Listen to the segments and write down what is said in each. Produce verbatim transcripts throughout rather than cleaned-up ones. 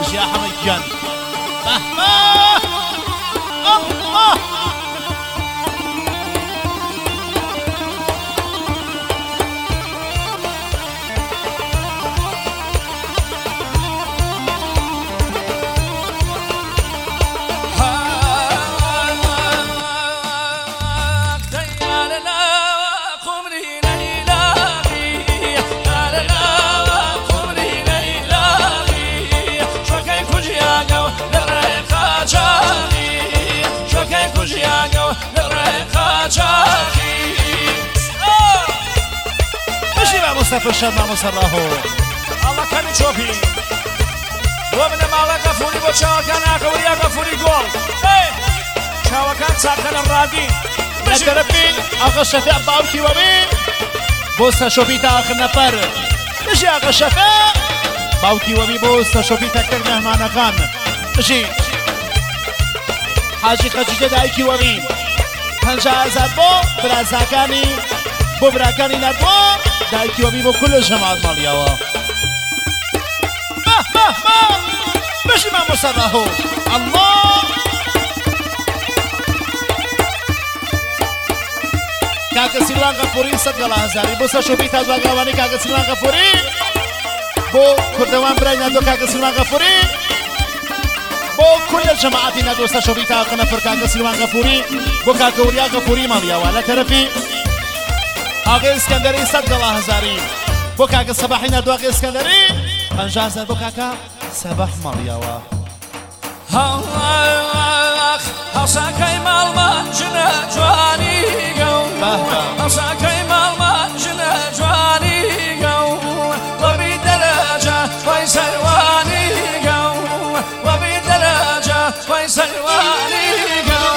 يا حمد جان الله الله مصطفى الشاب مع مصراه الله كان يشوفي ومن مالا قفوري بو شاوا كان اكوريا قفوري جول ايه شاوا كان ساكن الرادي نتربي اغا الشفاء باوكي وبي بوستا شوفيتا اخر نفر مشي اغا الشفاء باوكي وبي بوستا شوفيتا كتر مهمانا كان مشي حاجي خجيجة دايكي وبي پنجاه هزار بو برازاكاني بو براكاني ندبو دايكي وبي بو كل الجماعات مالياوا ما ما ما مشي ما مصرحو الله كاكا سيلوان غفوري صدق الله هزاري بوسا شوفي تاز باقاواني كاكا سيلوان غفوري بو كردوان براي ندو كاكا سيلوان غفوري بو كل الجماعات ندو سا شوفي تاز نفر كاكا سيلوان غفوري بو كاكا وريا غفوري مالياوا لا ترفي آقای اسکندری صدق الله هزاری بو کاکا صباحی ندو آقای اسکندری پنجاه هزار بو کاکا صباح مالیاوا هەساکەی ماڵمان ژنە جوانی گەو هەساکەی ماڵمان ژنە جوانی گەو وەبی دەرەجە وای سەروانی گەو وەبی دەرەجە وای سەروانی گەو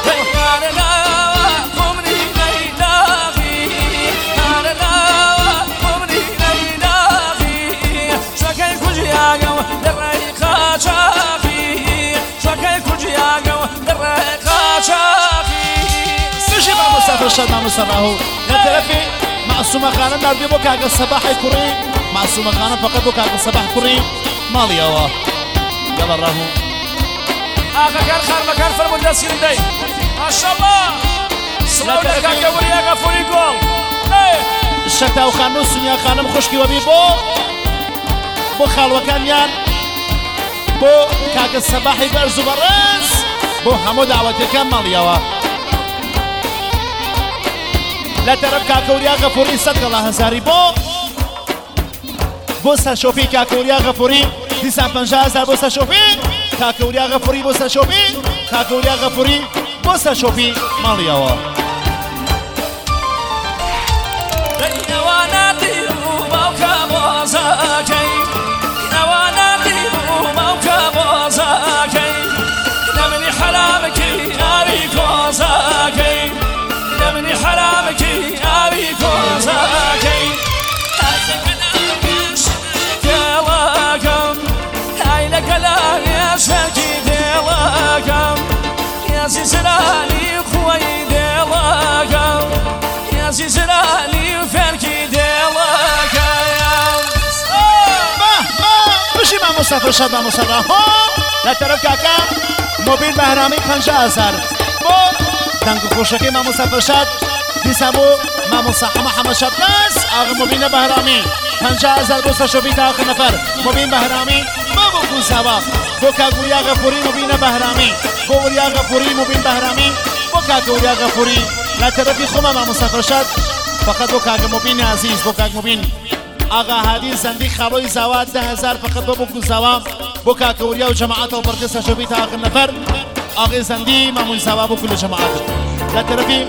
فرشاد مع مصراه نترفي معصومة خانم نردي بو كاكا الصباح كوري معصومة خانم فقط بو كاكا الصباح كوري مالياوا يلا راهو آقا كان خار مكان فرمو دسين دي ما شاء الله سلاو لكاكا وريا غفوري جول الشتا وخانو سنيا خانم خشكي وبي بو بو خالوكان يان بو كاكا الصباح برزو برز بو همو دعوتي كان مالياوا لا ترب كاكوريا غفوري صدق الله هزاري بو بوسا شوفي كاكوريا غفوري تسعة پنجاه هزار بوسا شوفي كاكوريا غفوري بوسا شوفي كاكوريا غفوري بوسا شوفي مالياوا زلالي خوي ديلاك يا زلالي فركي ديلاك ما ما مشي مع مصطفى شاد مع مصطفى لا ترى كاكا موبيل بهرامي پنجاه هزار بو دنگ خوشكي مع مصطفى شاد بيسابو مع مصطفى محمد شاد ناس اغ موبيل بهرامي پنجاه هزار بو شوفي تا اخر نفر موبيل بهرامي بابو كوزاوا بو كاكوريا غفوري موبيل بهرامي بوريا غفوري مبين بهرامي بوكاك وريا غفوري لا ترفي خما مع مصطفى شاد فقط بوكاك مبين عزيز بوكاك مبين آغا هادي زندي خالوي زواد ده هزار فقط بوكو زوا بوكاك وريا وجماعته وبركسة شوفيتا آخر نفر آغا زندي مامون زوا بوكو لجماعته لا ترفي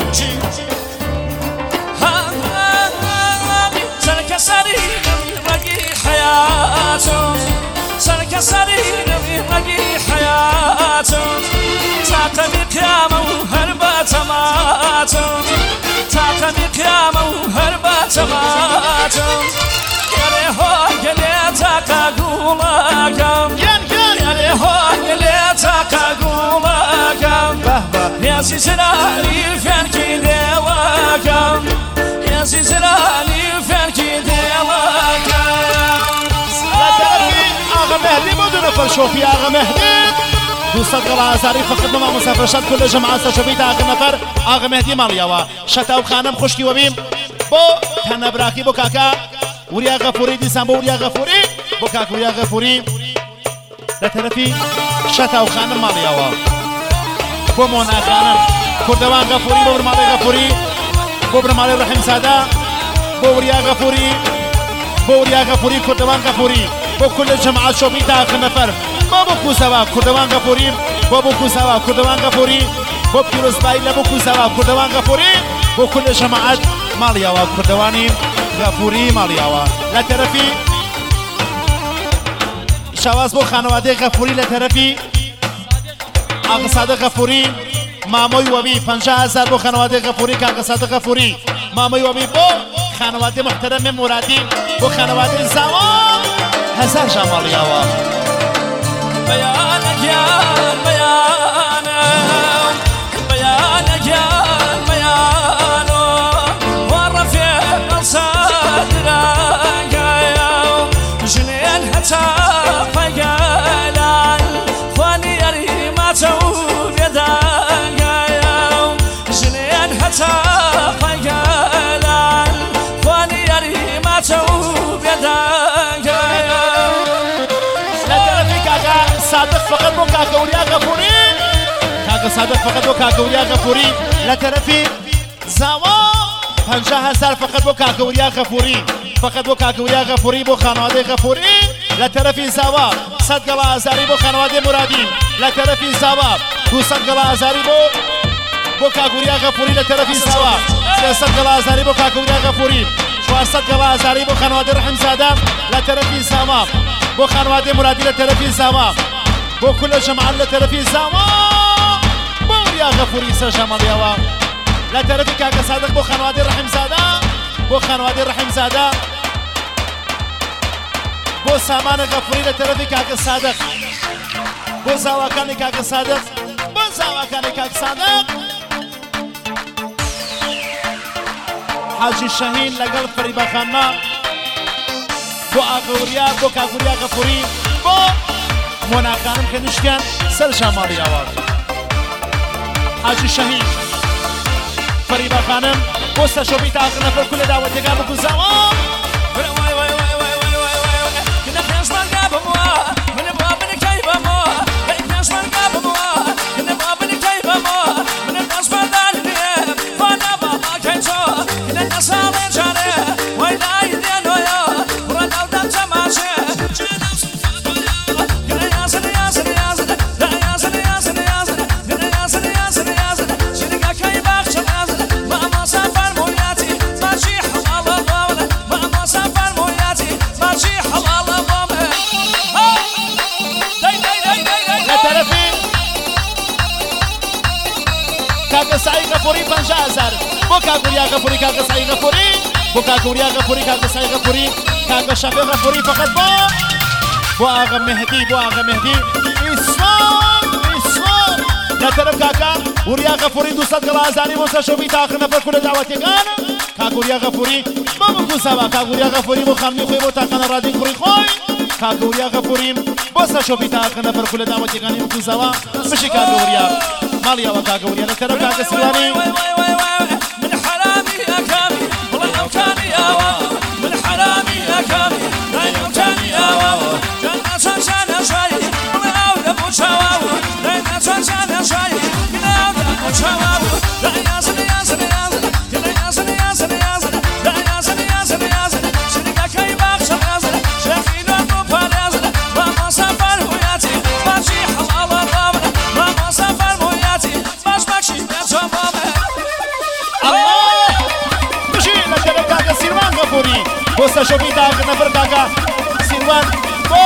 سرك سري رقي حياته سرك سري رقي حياته تعتمي قيامه وهربة ماته تعتمي قيامه وهربة ماته يلي هو يلي تاقاقولكم يلي هو يلي تاقاقولكم يا زلالي فركي ديلكم يا زلالي فركي ديلكم لا ترفي آغا مهدي مدن شوفي آغا مهدي دوستات قلا أزاري فقط ما مسافر شد كل جماعة سشبيت آغا نفر آغا مهدي ماليوا شتاو خانم خوشتي وبيم بو تنبراكي بو كاكا وريا غفوري ديسان بو وريا غفوري بو كاكا وريا غفوري لترفي شتاو خانم ماليوا بو مونا خانم كردوان غفوري بو برمالي غفوري بو برمالي رحم سادا بو وريا غفوري بو وريا غفوري كردوان غفوري بو كل جماعة شوبيت آغا نفر بو بو كوسوا كردوان غفوري بو بو كوسوا كردوان غفوري بو بيروز بايلا بو كوسوا كردوان غفوري بو كل جماعة ماليوا كردواني غفوري ماليوا لا ترفي شواز بو خانواده غفوري لا ترفي آغا صادق غفوري ماموي وبي پنجاه هزار بو خانواده غفوري که آغا صادق غفوري ماموي وبي بو خانواده محترم مرادي بو خانواده زوا هزار جا ماليوا بيانك يا بيانك بيانك يا بيانك ورفيق صدرك يا جنين حتى فقالان فاني يري ما توب يدك يا جنين حتى فقالان فاني يري ما توب يدك يا صادق فقط بو كاكا وريا غفوري كاكا صادق فقط بو كاكا وريا غفوري لا ترفي زوا پنجاه هزار فقط بو كاكا وريا غفوري فقط بو كاكا وريا غفوري بو خانواده غفوري لا ترفي زوا صد قلا هزاري بو خانواده مرادين لا ترفي زوا دو صد قلا هزاري بو بو كاكا وريا غفوري لا ترفي زوا سه صد قلا هزاري بو كاكا وريا غفوري چوار صد قلا هزاري بو خانواده رحم زاده لا ترفي زوا بو خانواده مرادي لا ترفي زوا بو كل جماعة لا ترفي زوا بو وريا غفوري سجا ماليوا لا ترفي كاكا صادق بو خانواده رحم زاده بو خانواده رحم زاده بو سامان غفوري لا ترفي كاكا صادق بو زواكاني كاكا صادق بو زواكاني كاكا صادق حاجي شاهين لقل فريبا خانا بو آغوريا بو كاغوريا غفوري بو مونا خانم كنشتيان سر شمالي آواز حاجي شاهين فريبا خانم بو سشوبيت آخر نفر كل دعوة يقام بكو زوام كنا فيش من قابل موا من بابن كيف موا فيش من قابل موا كنا بابن كيف موا من الناس بدل ليه فانا بابا كيشو كنا الناس على جانه ويلا يدين ويا ورنا ودم تماشي كاكا سعي غفوري پنجاه هزار بو كاكا وريا غفوري كاكا سعي غفوري بو كاكا وريا غفوري كاكا سعي غفوري كاكا شافي غفوري فقط بو بو آغا مهدي بو آغا مهدي إسلام إسلام لا ترف كاكا وريا غفوري دو صد قلا هزاري بو سشوفي تاخر نفر كل دعوتي كان كاكا وريا غفوري بو بكو سوا كاكا وريا غفوري بو خامني خوي بو تاقنا رادين خوي خوي كاكا وريا غفوري بو سشوفي تاخر نفر كل دعوتي كان بكو سوا مشي كاكا وريا ماليا وكاكا وريا لا ترف كاكا سلواني من حرامي يا كامي والله لو كان يا واو من حرامي يا كامي لا يمكن يا واو جنة شانا شاي والله أولى أبو شواو لا شانا شاي كنا أولى أبو شواو لا ياسن ياسن ياسن كنا ياسن ياسن ياسن لا ياسن ياسن ياسن شركة كي باخش ياسن شاكين أبو فارياسن ما ما سافر وياتي ماشي حلال الله ما ما سافر وياتي باش ماشي بيتهم الله مشي لكن كاكا سيروان غفوري بوستا شوفي تاخر نفر كاكا سيروان بو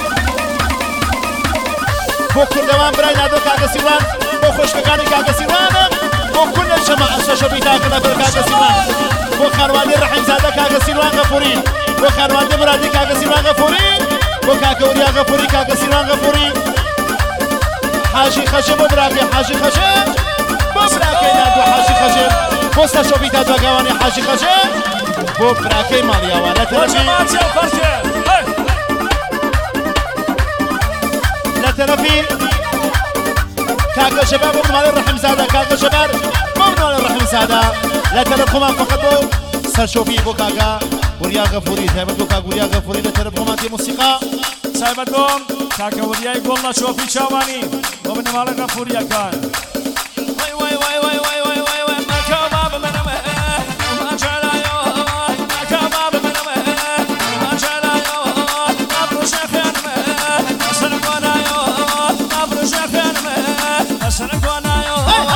بو كردوان براي نادو كاكا سيروان بو خوشكاكاني كاكا سيروان بو كل الجماعة شوفي تاخر نفر كاكا سيروان بو خانوادي رحم زاده كاكا سيروان غفوري بو خانوادي مرادي كاكا سيروان غفوري بو كاكا وريا غفوري كاكا سيروان غفوري حاجي خشب بو براكي حاجي خشب بو براكي نادو حاجي خشب بوستا شوفي تاخر غواني حاجي خشب بو براكي ماليا وانا ترمي تەرەفی کاکە شەباب بۆ بنەماڵەی ڕەحیمزادە کاکە شەباب بۆ بنەماڵەی ڕەحیمزادە لە تەرەف خۆمان فەقەت بۆ سەرشۆفی بۆ کاکە وریا غەفوری تایبەت بۆ کاکە وریا غەفوری لە تەرەف خۆمان تێ موسیقا تایبەت بۆم کاکە وریای گۆڵ لە چۆپی چاوانی بۆ بنەماڵەی غەفوریەکان وای وای وای وای وای وای وای وای مەکە بابە منەمە ماجارایۆ مەکە بابە منەمە ماجارایۆ مابڕۆژە خوێنمە ئەسەر گۆنایۆ مابڕۆژە خوێنمە ئەسەر گۆنایۆ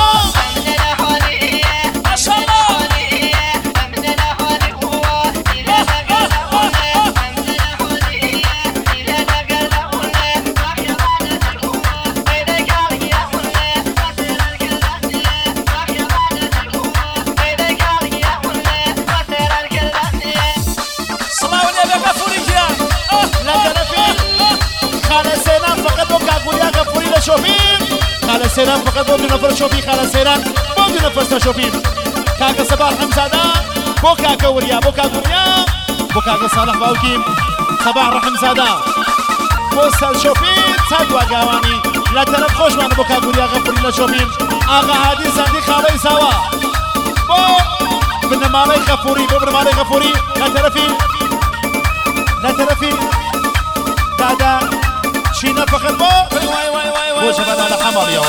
خالە سێران فقط بۆ دوو نەفەر شۆپی خالە سێران بۆ دوو نەفەر سەرشۆپی کاکە سەباح ڕەحیمزادە بۆ کاکە وریا بۆ کاکە وریا بۆ کاکە ساڵح باوکی سەباح ڕەحیمزادە بۆ سەرشۆپی چاک واگاوانی لە تەرەف خۆشمانە بۆ کاکە وریا غەفوری لە شۆپی ئاغا هادی زەندی خاڵەی ساوا بۆ بنەماڵەی غەفوری بۆ بنەماڵەی غەفوری لە تەرەفی لە تەرەفی دادا چینە فقط بۆ بۆ شەبانە لە حەماڵیەوە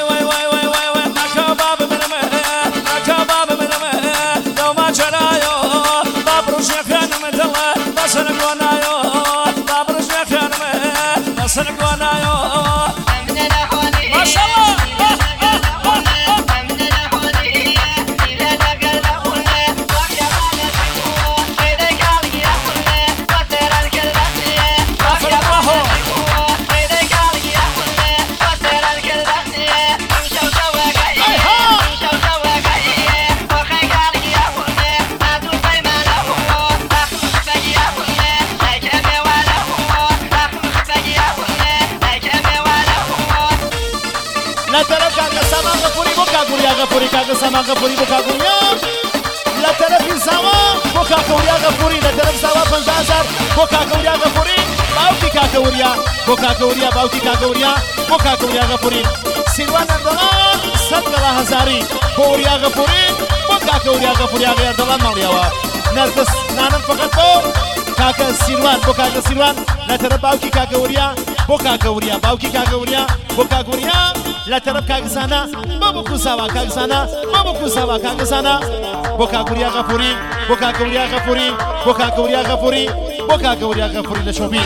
غەفوری کاکە سامان غەفوری بۆ کاکە وریا لە تەرەفی زاوا بۆ کاکە وریا غەفوری لە تەرەف زاوا پەنجا هەزار بۆ کاکە وریا غەفوری باوکی کاکە وریا بۆ کاکە وریا باوکی کاکە وریا بۆ کاکە وریا غەفوری سیروان نەردەڵان سەد گەڵا هەزاری بۆ وریا غەفوری بۆ کاکە وریا غەفوری ئاغا یاردەڵان ماڵیەوە نەرگس نانم فقط بۆ کاکە سیروان بۆ کاکە سیروان لە تەرەف باوکی کاکە وریا بۆ کاکە وریا باوکی کاکە وریا بۆ کاکە وریا لە تەرەف کاکزانە بۆ بۆ کوساوا کاکزانە بۆ بۆ کوساوا کاکزانە بۆ کاکە وریا غەفوری بۆ کاکە وریا غەفوری بۆ کاکە وریا غەفوری بۆ کاکە وریا غەفوری لە شۆپی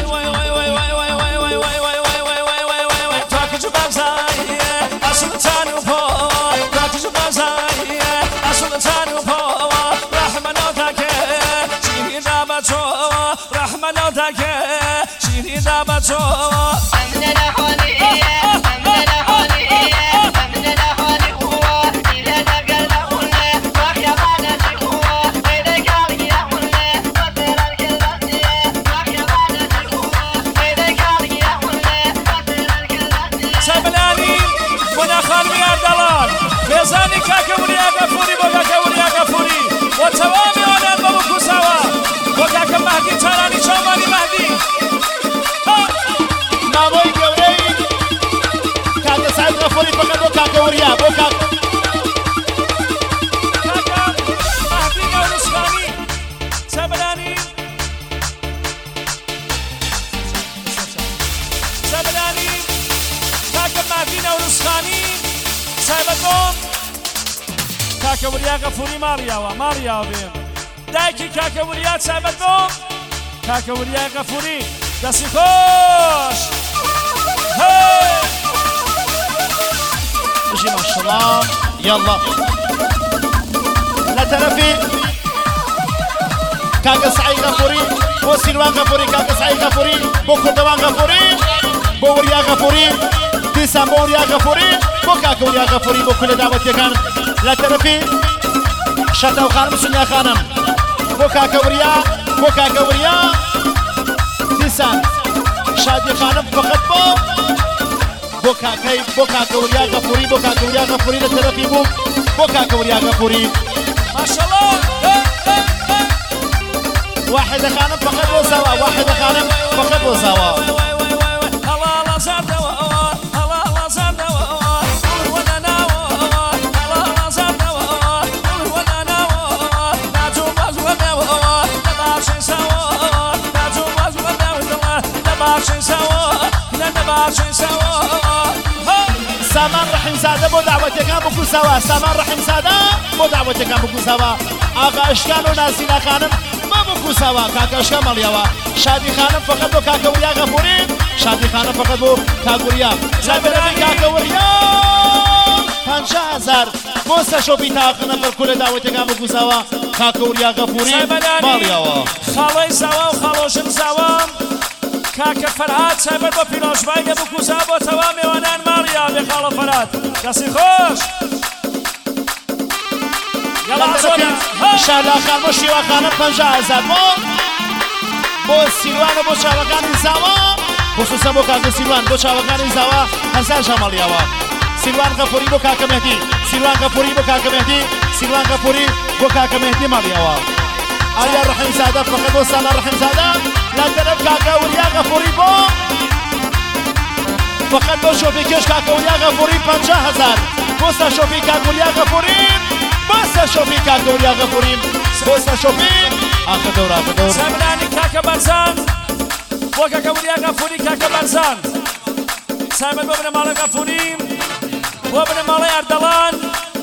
بێزانی کاکە وریا غەفوری بۆ کاکە وریا غەفوری بۆ تەوامی ئەوانان بۆ بکوساوە بۆ کاکە مەهدی چارانی چاوانی مەهدی مامۆی گەورەی کاکە سعید غەفوری فقط بۆ کاکە وریا بۆ کاکە کاکە مەهدی نەورسخانی سەبلانی سەبلانی کاکە مەهدی نەورسخانی تایبەت بۆم کاکە وریا غەفوری ماڵیاوە ماڵیاوە بێن دایکی کاکە وریا تایبەت بۆم کاکە وریا غەفوری دەستی خۆش بژی ماشەڵڵا یاڵڵا لە تەرەفی کاکە سعید غەفوری بۆ سیروان غەفوری کاکە سعید غەفوری بۆ کوردەوان غەفوری بۆ وریا غەفوری دیسان بۆ وریا غەفوری بۆ کاکە وریا غەفوری بۆ کولە داوەتیەکان لە تەرەفی شەتەو خانم سونیا خانم بۆ کاکە وریا بۆ کاکە وریا دیسان شادی خانم فقط بۆ بۆ کاکەی بۆ کاکە وریا غەفوری بۆ کاکە وریا غەفوری لە تەرەفی بوو بۆ کاکە وریا غەفوری ماشەڵڵا واحدە خانم فقط بۆ زاوا واحدە خانم فقط بۆ زاوا هەڵاڵە زاردەوە بميوه نباشي سوا تاجو باز بميوه نباشي سوا نباشي سوا سامان رحیم زاده بۆ داوەتەکان بکو سەوا سامان رحیم زاده بۆ داوەتەکان بکو سەوا ئاغا ئەشکان و ناسینا خانم ما بکو سەوا کاکە ئەشکان مەڵیەوە شادی خانم فقط بۆ کاکە وریا غەفوری شادی خانم فقط بۆ کاکە وریا لەبەرەوەی کاکە وریا پەنجا هەزار بۆ سەشۆپی تاقە نەفەر کولە داوەتەکان بکو سەوا کاکە وریا غەفوری ماڵیەوە خاڵەی زاوا و خاڵۆژن زاوام کاکە فەرهاد سایبەر بۆ پیرۆژبای لە بکوزا بۆ تەوا میوانان ماڵیا بێ خاڵە فەرهاد دەستی خۆش شالاخان بۆ شیواخانە پەنجا هەزار بۆ بۆ سیروانە بۆ چاوەکانی زاوا خصوصا بۆ کاکە سیروان بۆ چاوەکانی زاوا هەزار ژەمەڵیەوە سیروان غەفوری بۆ کاکە مەهدی سیروان غەفوری بۆ کاکە مەهدی سیروان غەفوری بۆ کاکە مەهدی ماڵیەوە ئایا ڕەحیم زادە فقط بۆ سالا ڕەحیم زادە لە تەرەف کاکە وریا غەفوری بۆ فقط بۆ شۆفی کێش کاکە وریا غەفوری پەنجا هەزار بۆ سە شۆفی کاکە وریا غەفوری بۆ سە شۆفی کاکە وریا غەفوری بۆ سە شۆفی ئاخە دەور ئاخە دەور سەمرانی کاکە بەرزان بۆ کاکە وریا غەفوری کاکە بەرزان سامەد بۆ بنە ماڵی غەفوری بۆ بنە ماڵی ئەردەڵان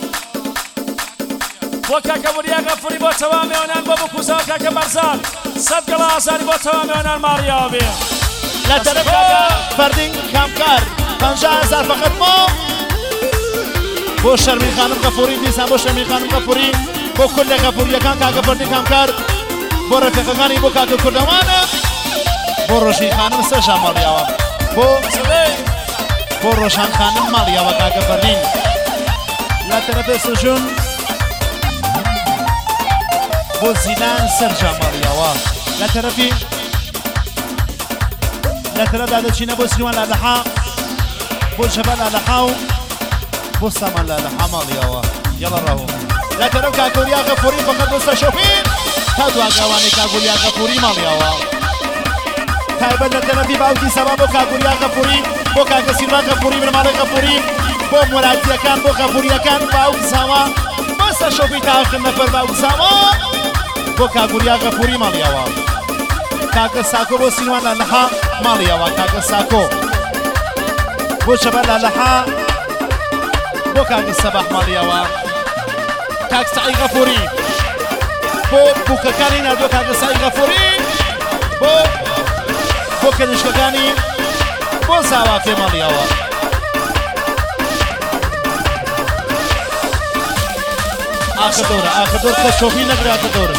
بۆ کاکە وریا غەفوری بۆ تەوا میوانان بۆ بکوزەوە کاکە بەرزان سەد گەڵا ئازاری بۆ تەوا میوانان ماڵیاوە بێ لە تەرەف کاکە فەردین کامکار پەنجا هەزار فقط بۆ بۆ شەرمی خانم غەفوری دیسان بۆ شەرمی خانم غەفوری بۆ کل غەفوریەکان کاکە فەردین کامکار بۆ ڕەفیقەکانی بۆ کاکە کوردەوانە بۆ ڕۆژی خانم سەرشان ماڵیاوە بۆ بۆ ڕۆژان خانم ماڵیاوە کاکە فەردین لە تەرەفی سژون بۆ زیلان سەرجان ماڵیاوە لە تەرەفی لە تەرەفدا دەچینە بۆ سیروان لالەحا بۆ جەبە لالەحا و بۆ سامان لالەحا ماڵیاوە یەڵە ڕەهوو لە تەرەف کاکە وریا غەفوری فقط بۆ سەشۆفی تا دواگاوانی کاکە وریا غەفوری ماڵیاوە تایبەت لە تەرەفی باوکی سەبا بۆ کاکە وریا غەفوری بۆ کاکە سیروان غەفوری بنەماڵی غەفوری بۆ مۆلاتیەکان بۆ غەفوریەکان باوک زاوا بۆ سەشۆفی تاقن نەفەر باوک زاوا بۆ کاکە وریا غەفوری ماڵیاوە کاکە ساکۆ بۆ سیروان لالەحا ماڵیاوە کاکە ساکۆ بۆ جەبە لالەحا بۆ کاکە سەباح ماڵیاوە کاکە سەعید غەفوری بۆ بووکەکانی نردووە کاکە سەعید غەفوری بۆ بۆ کەنیشکەکانی بۆ زاواکێ ماڵیاوە ئاخر دەورە ئاخر دەور کە شۆفی نەگراتە دەورە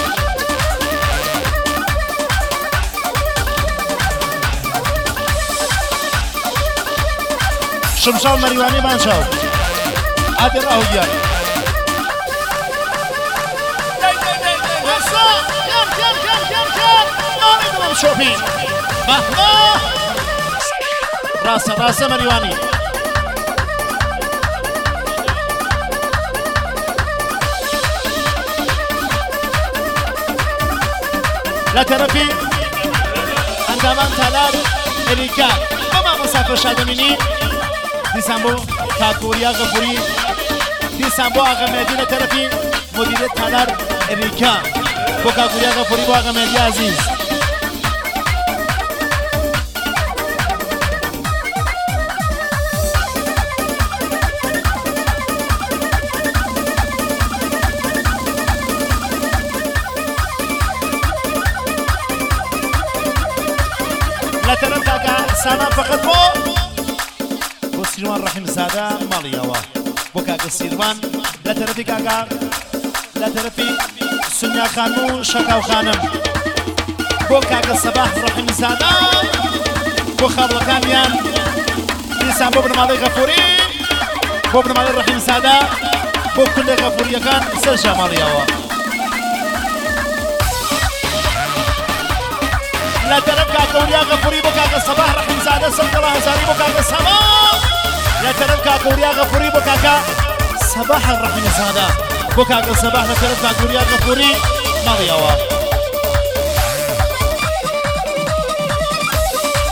شمشاو مەریوانی بانشاو ئادێ ڕاهوگیان شۆفی ڕاستە ڕاستە مەریوانی لە تەرەفی ئەندامان تالار ئەریکا بۆ مامۆستا شادەمینی دیسان بۆ کاکە وریا غەفوری دیسان بۆ ئاغا مەهدی لە تەرەفی مدیرێت تالار ئەریکا بۆ کاکە وریا غەفوری بۆ ئاغا مەهدی عەزیز لە تەرەف کاکە سامان فقط بۆ بۆ سیروان ڕەحیم زادە ماڵیەوە بۆ کاکە سیروان لە تەرەفی کاکە لە تەرەفی سونیا خانم و شەکاو خانم بۆ کاکە سەباح ڕەحیم زادە بۆ خاڵەکانیان دیسان بۆ بنەماڵی غەفوری بۆ بنەماڵی ڕەحیم زادە بۆ کولێ غەفوریەکان سەرجا ماڵیەوە لا ترف کاکە وریا غەفوری بۆ کاکە سەباح ڕەحیم زادە سەد گەڵا هەزاری بۆ کاکە سەباح لا ترف کاکە وریا غەفوری بۆ کاکە سەباح ڕەحیم زادە بۆ کاکە سەباح لە تەرەف کاکە وریا غەفوری ماڵیەوە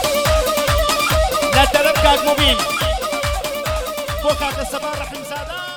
لە تەرەف کاک مبین بۆ کاکە سەباح ڕەحیم زادە